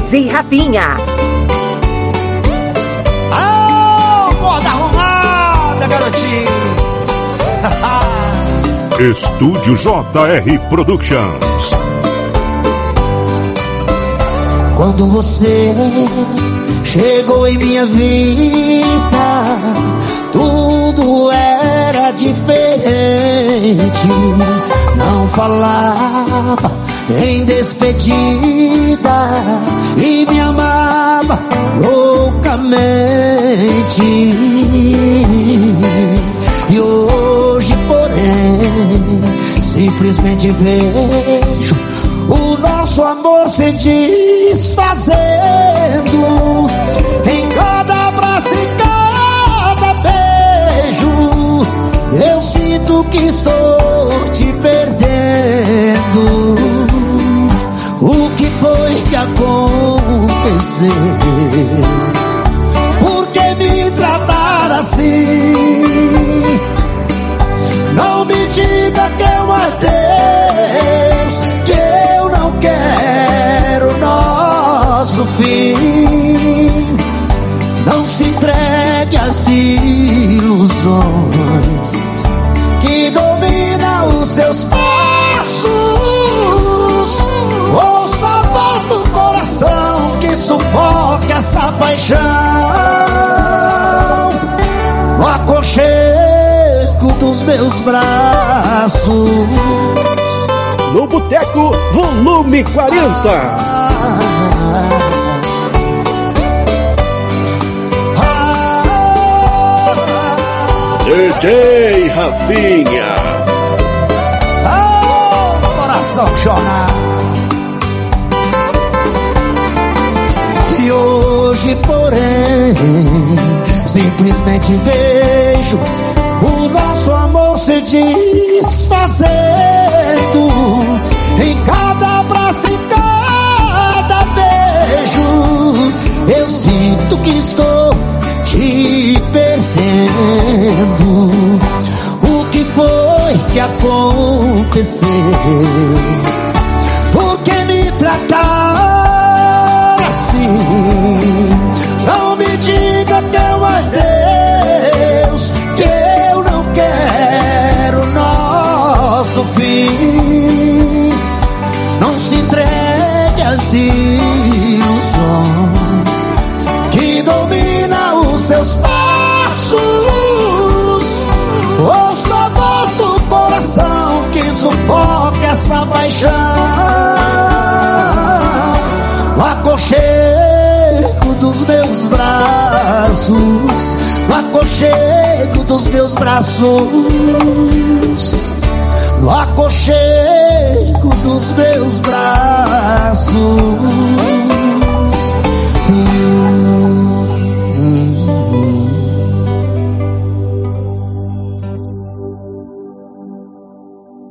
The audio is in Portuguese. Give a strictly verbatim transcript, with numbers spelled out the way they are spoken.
D J Rafinha. Ah, moda arrumada, garotinho. Estúdio J R Productions. Quando você chegou em minha vida, tudo era diferente. Não falava em despedida e me amava loucamente. E hoje, porém, simplesmente vejo o nosso amor se desfazendo. Em cada abraço e cada beijo, eu sinto que estou te perdendo. O que foi que aconteceu? Por que me tratar assim? Não me diga que é um adeus, que eu não quero nosso fim. Não se entregue às ilusões que dominam os seus passos. Ouça a voz do coração que sufoca essa paixão. No aconchego dos meus braços. No Boteco, volume quarenta. D J Rafinha. Ah, coração chora. E hoje, porém, simplesmente vejo o nosso amor se desfazendo. Em cada abraço e cada beijo, eu sinto que estou te perdendo. O que foi que aconteceu? Por que me tratar assim? Não me diga que é um adeus, que eu não quero nosso fim. Não se entregue às ilusões que dominam os seus passos. Ouça a voz do coração que sufoca essa paixão. No aconchego dos meus braços, no aconchego dos meus braços, no aconchego dos meus braços.